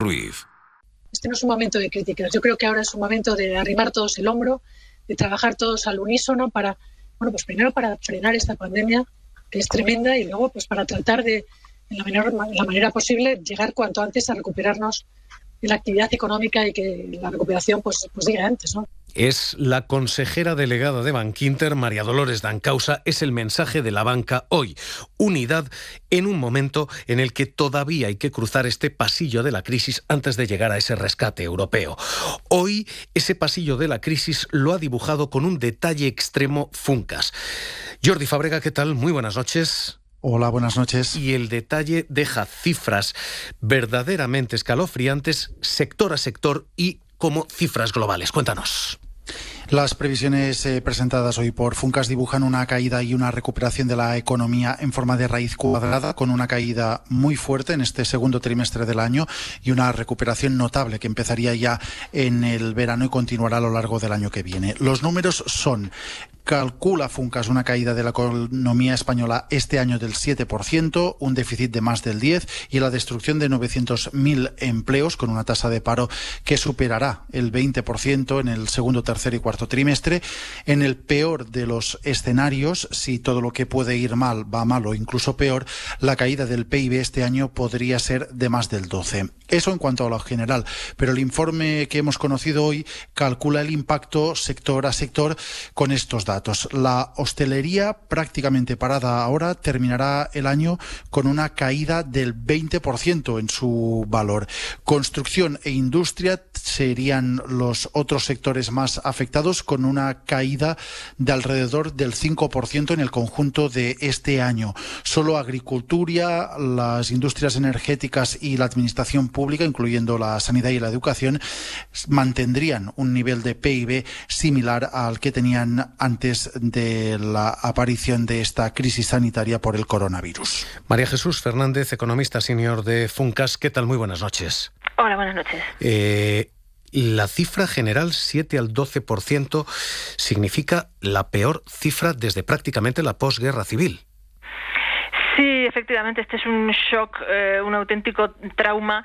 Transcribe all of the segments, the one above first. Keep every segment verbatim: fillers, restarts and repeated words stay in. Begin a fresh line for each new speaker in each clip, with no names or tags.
Ruiz.
Este no es un momento de críticas. Yo creo que ahora es un momento de arrimar todos el hombro, de trabajar todos al unísono para, bueno, pues primero para frenar esta pandemia, que es tremenda, y luego pues para tratar de, en la, menor, en la manera posible, llegar cuanto antes a recuperarnos de la actividad económica y que la recuperación pues, pues diga antes, ¿no?
Es la consejera delegada de Bankinter, María Dolores Dancausa. Es el mensaje de la banca hoy. Unidad en un momento en el que todavía hay que cruzar este pasillo de la crisis antes de llegar a ese rescate europeo. Hoy ese pasillo de la crisis lo ha dibujado con un detalle extremo Funcas. Jordi Fábrega, ¿qué tal? Muy buenas noches.
Hola, buenas noches.
Y el detalle deja cifras verdaderamente escalofriantes, sector a sector y como cifras globales. Cuéntanos.
Las previsiones eh, presentadas hoy por Funcas dibujan una caída y una recuperación de la economía en forma de raíz cuadrada, con una caída muy fuerte en este segundo trimestre del año y una recuperación notable que empezaría ya en el verano y continuará a lo largo del año que viene. Los números son: calcula Funcas una caída de la economía española este año del siete por ciento, un déficit de más del diez por ciento y la destrucción de novecientos mil empleos, con una tasa de paro que superará el veinte por ciento en el segundo, tercer y cuarto trimestre. En el peor de los escenarios, si todo lo que puede ir mal va mal o incluso peor, la caída del P I B este año podría ser de más del doce por ciento. Eso en cuanto a lo general, pero el informe que hemos conocido hoy calcula el impacto sector a sector con estos datos. La hostelería, prácticamente parada ahora, terminará el año con una caída del veinte por ciento en su valor. Construcción e industria serían los otros sectores más afectados, con una caída de alrededor del cinco por ciento en el conjunto de este año. Solo agricultura, las industrias energéticas y la administración pública, incluyendo la sanidad y la educación, mantendrían un nivel de P I B similar al que tenían antes de la aparición de esta crisis sanitaria por el coronavirus.
María Jesús Fernández, economista senior de Funcas. ¿Qué tal? Muy buenas noches.
Hola, buenas noches.
Eh, la cifra general, siete al doce por ciento, significa la peor cifra desde prácticamente la posguerra civil.
Sí, efectivamente, este es un shock, eh, un auténtico trauma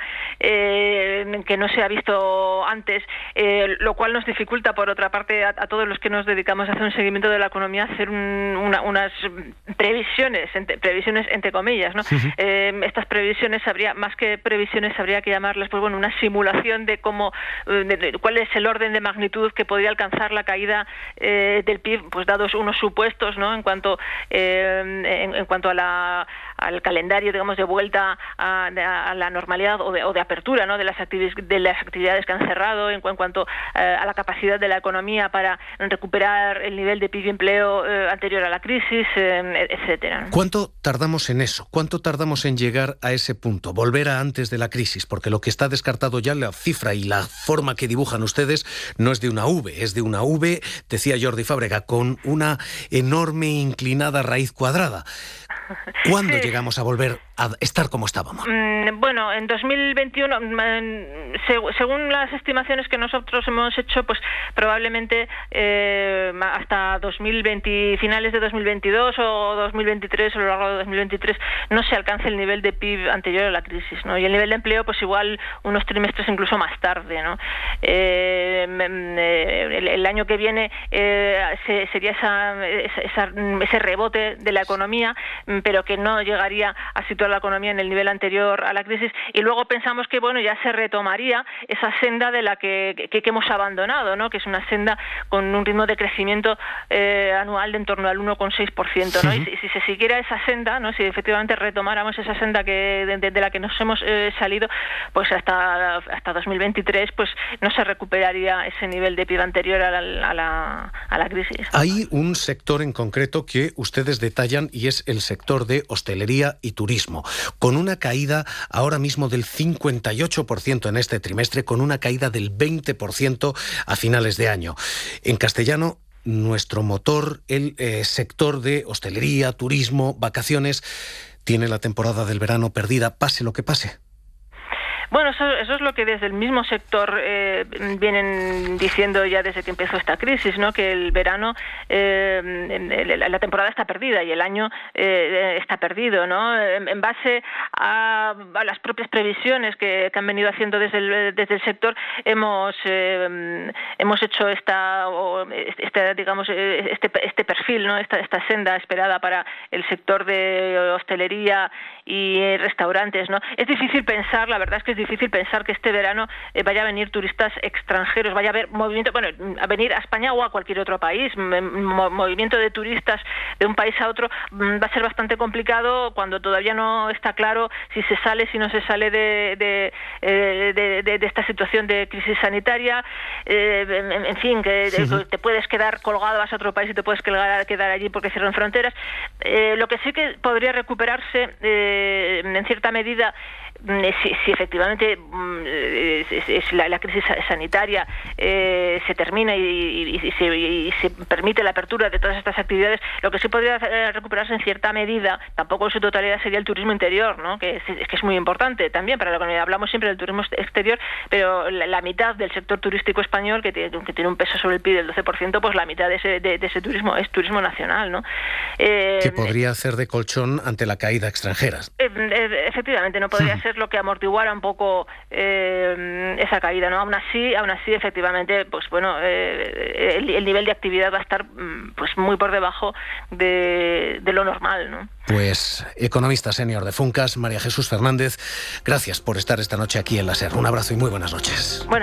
eh, que no se ha visto antes, eh, lo cual nos dificulta, por otra parte, a, a todos los que nos dedicamos a hacer un seguimiento de la economía, hacer un, una, unas previsiones, entre, previsiones entre comillas, ¿no? Uh-huh. Eh, estas previsiones, habría más que previsiones, habría que llamarlas, pues bueno, una simulación de cómo, de, de, cuál es el orden de magnitud que podría alcanzar la caída eh, del P I B, pues dados unos supuestos, ¿no? En cuanto, eh, en, en cuanto a la al calendario, digamos, de vuelta a, a la normalidad o de, o de apertura, ¿no? de las actividades de las actividades que han cerrado, en, en cuanto eh, a la capacidad de la economía para recuperar el nivel de P I B y empleo eh, anterior a la crisis, eh, etcétera.
¿Cuánto tardamos en eso? ¿Cuánto tardamos en llegar a ese punto? Volver a antes de la crisis, porque lo que está descartado ya, la cifra y la forma que dibujan ustedes, no es de una V, es de una V, decía Jordi Fábrega, con una enorme inclinada raíz cuadrada. ¿Cuándo sí. llegamos a volver a estar como estábamos?
Mm, bueno, en dos mil veintiuno, seg- según las estimaciones que nosotros hemos hecho, pues probablemente eh, hasta dos mil veinte, finales de dos mil veintidós o dos mil veintitrés, o a lo largo de dos mil veintitrés, no se alcance el nivel de P I B anterior a la crisis, ¿no? Y el nivel de empleo, pues igual unos trimestres incluso más tarde, ¿no? Eh, el, el año que viene eh, se, sería esa, esa, ese rebote de la economía, pero que no llegaría a situar la economía en el nivel anterior a la crisis, y luego pensamos que bueno, ya se retomaría esa senda de la que, que, que hemos abandonado, ¿no? Que es una senda con un ritmo de crecimiento eh, anual de en torno al uno coma seis por ciento, ¿no? Uh-huh. Y si, si se siguiera esa senda, ¿no? Si efectivamente retomáramos esa senda que de, de, de la que nos hemos eh, salido, pues hasta hasta dos mil veintitrés pues no se recuperaría ese nivel de P I B anterior a la, a la, a la crisis.
Hay un sector en concreto que ustedes detallan y es el sector de hostelería y turismo, con una caída ahora mismo del cincuenta y ocho por ciento en este trimestre, con una caída del veinte por ciento a finales de año. En castellano, nuestro motor, el eh, sector de hostelería, turismo, vacaciones, tiene la temporada del verano perdida, pase lo que pase.
Bueno, eso, eso es lo que desde el mismo sector eh, vienen diciendo ya desde que empezó esta crisis, ¿no? Que el verano, eh, la temporada está perdida y el año eh, está perdido, ¿no? En, en base a, a las propias previsiones que, que han venido haciendo desde el, desde el sector, hemos eh, hemos hecho esta, este, digamos, este, este perfil, ¿no? Esta, esta senda esperada para el sector de hostelería y restaurantes, ¿no? Es difícil pensar, la verdad es que es difícil pensar que este verano eh, vaya a venir turistas extranjeros, vaya a haber movimiento, bueno, a venir a España o a cualquier otro país, Mo- movimiento de turistas de un país a otro va a ser bastante complicado cuando todavía no está claro si se sale, si no se sale de, de, de, de, de esta situación de crisis sanitaria, eh, en, en fin, que sí. Te puedes quedar colgado, vas a otro país y te puedes quedar, quedar allí porque cierran fronteras. Eh, lo que sí que podría recuperarse eh, en cierta medida, Si, si efectivamente es, es la, la crisis sanitaria eh, se termina y, y, y, se, y se permite la apertura de todas estas actividades, lo que sí podría recuperarse en cierta medida, tampoco en su totalidad, sería el turismo interior, ¿no? que, es, que es muy importante también para la economía. Hablamos siempre del turismo exterior, pero la, la mitad del sector turístico español, que tiene, que tiene un peso sobre el P I B del doce por ciento, pues la mitad de ese, de, de ese turismo es turismo nacional, ¿no?
Eh, que podría hacer de colchón ante la caída extranjera.
Eh, eh, efectivamente, no podría ser lo que amortiguara un poco eh, esa caída, ¿no? Aún así, aún así, efectivamente, pues bueno, eh, el, el nivel de actividad va a estar pues muy por debajo de, de lo normal, ¿no?
Pues economista senior de Funcas, María Jesús Fernández, gracias por estar esta noche aquí en la SER. Un abrazo y muy buenas noches.
Bueno.